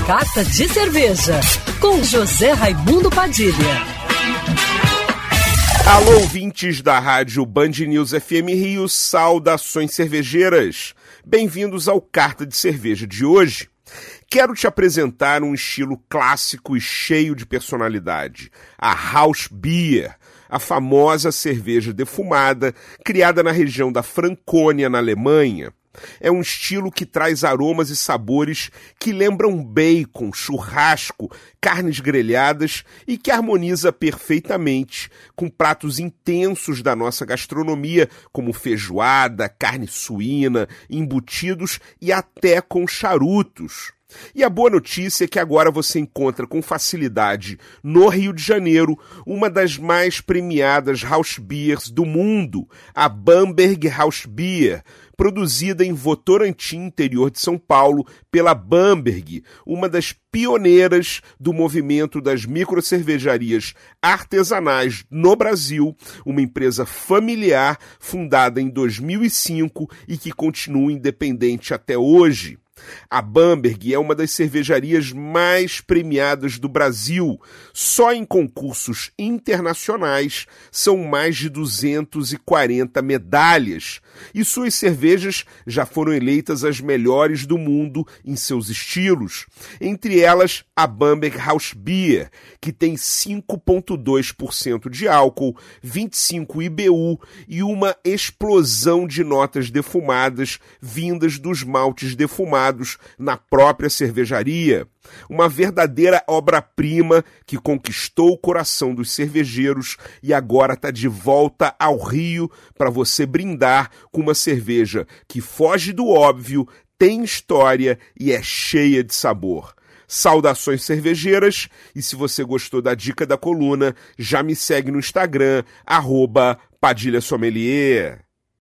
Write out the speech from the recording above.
Carta de Cerveja, com José Raimundo Padilha. Alô, ouvintes da rádio Band News FM Rio, saudações cervejeiras. Bem-vindos ao Carta de Cerveja de hoje. Quero te apresentar um estilo clássico e cheio de personalidade, a House Beer, a famosa cerveja defumada criada na região da Franconia, na Alemanha. É um estilo que traz aromas e sabores que lembram bacon, churrasco, carnes grelhadas e que harmoniza perfeitamente com pratos intensos da nossa gastronomia, como feijoada, carne suína, embutidos e até com charutos. E a boa notícia é que agora você encontra com facilidade no Rio de Janeiro uma das mais premiadas house beers do mundo, a Bamberg House Beer, produzida em Votorantim, interior de São Paulo, pela Bamberg, uma das pioneiras do movimento das microcervejarias artesanais no Brasil, uma empresa familiar fundada em 2005 e que continua independente até hoje. A Bamberg é uma das cervejarias mais premiadas do Brasil. Só em concursos internacionais são mais de 240 medalhas. E suas cervejas já foram eleitas as melhores do mundo em seus estilos. Entre elas, a Bamberg House Beer, que tem 5,2% de álcool, 25 IBU e uma explosão de notas defumadas vindas dos maltes defumados na própria cervejaria. Uma verdadeira obra-prima que conquistou o coração dos cervejeiros e agora está de volta ao Rio para você brindar com uma cerveja que foge do óbvio, tem história e é cheia de sabor. Saudações cervejeiras, e se você gostou da dica da coluna, já me segue no Instagram, @PadilhaSommelier.